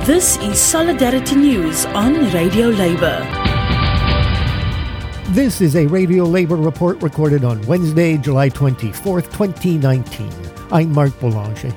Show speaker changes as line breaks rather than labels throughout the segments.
This is Solidarity News on Radio Labour.
This is a Radio Labour report recorded on Wednesday, July 24th, 2019. I'm Mark Boulanger.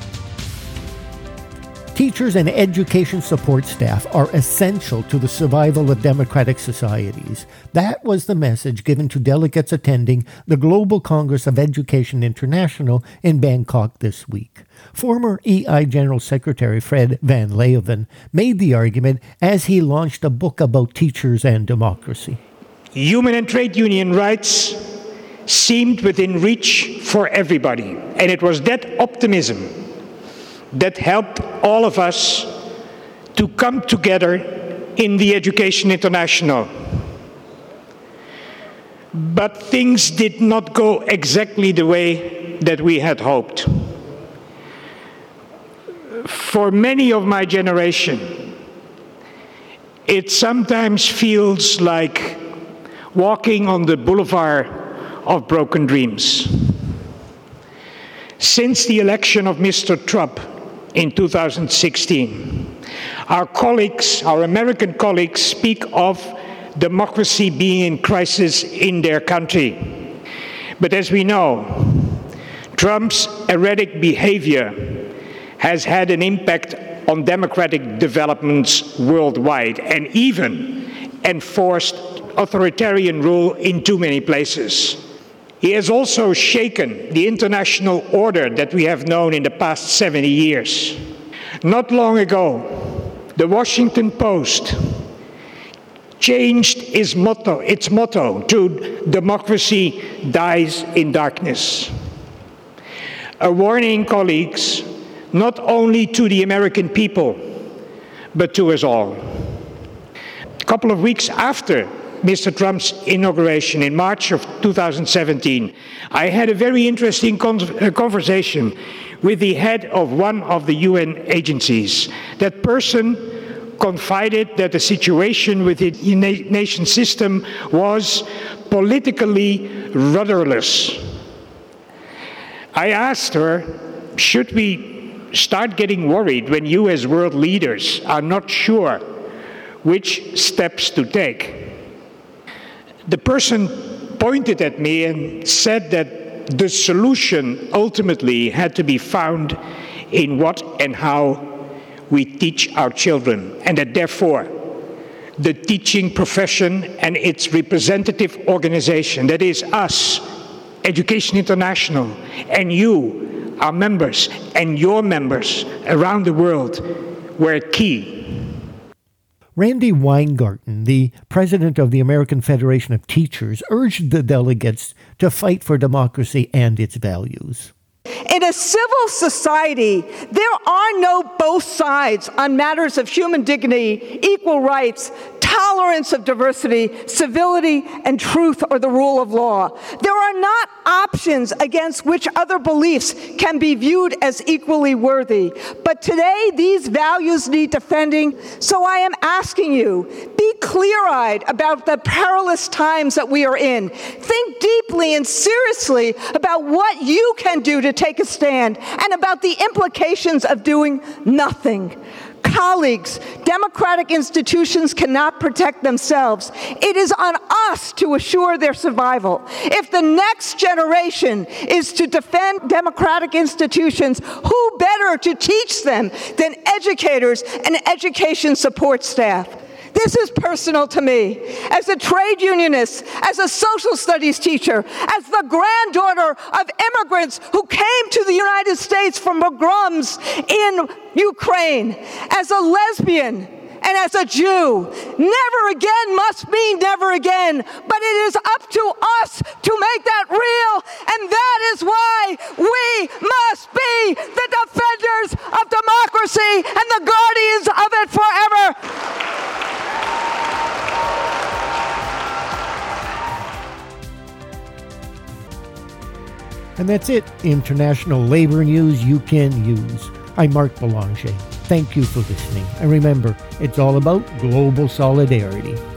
Teachers and education support staff are essential to the survival of democratic societies. That was the message given to delegates attending the Global Congress of Education International in Bangkok this week. Former EI General Secretary Fred Van Leeuwen made the argument as he launched a book about teachers and democracy.
Human and trade union rights seemed within reach for everybody, and it was that optimism that helped all of us to come together in the Education International. But things did not go exactly the way that we had hoped. For many of my generation, it sometimes feels like walking on the boulevard of broken dreams. Since the election of Mr. Trump in 2016, our American colleagues speak of democracy being in crisis in their country. But as we know, Trump's erratic behavior has had an impact on democratic developments worldwide and even enforced authoritarian rule in too many places. He has also shaken the international order that we have known in the past 70 years. Not long ago, the Washington Post changed its motto to "Democracy dies in darkness." A warning, colleagues, not only to the American people, but to us all. A couple of weeks after Mr. Trump's inauguration in March of 2017, I had a very interesting conversation with the head of one of the UN agencies. That person confided that the situation with the nation system was politically rudderless. I asked her, should we start getting worried when you as world leaders are not sure which steps to take? The person pointed at me and said that the solution ultimately had to be found in what and how we teach our children, and that therefore the teaching profession and its representative organization, that is us, Education International, and you, our members, and your members around the world, were key.
Randi Weingarten, the president of the American Federation of Teachers, urged the delegates to fight for democracy and its values.
In a civil society, there are no both sides on matters of human dignity, equal rights, tolerance of diversity, civility, and truth or the rule of law. There are not options against which other beliefs can be viewed as equally worthy. But today, these values need defending, so I am asking you, be clear-eyed about the perilous times that we are in. Think deeply and seriously about what you can do to take a stand and about the implications of doing nothing. Colleagues, democratic institutions cannot protect themselves. It is on us to assure their survival. If the next generation is to defend democratic institutions, who better to teach them than educators and education support staff? This is personal to me. As a trade unionist, as a social studies teacher, as the granddaughter of immigrants who came to the United States from pogroms in Ukraine, as a lesbian, and as a Jew, never again must mean never again, but it is up to us to make that real, and that is why we must be the defenders of democracy and the guardians of it forever.
And that's it. International labor news you can use. I'm Mark Boulanger. Thank you for listening. And remember, it's all about global solidarity.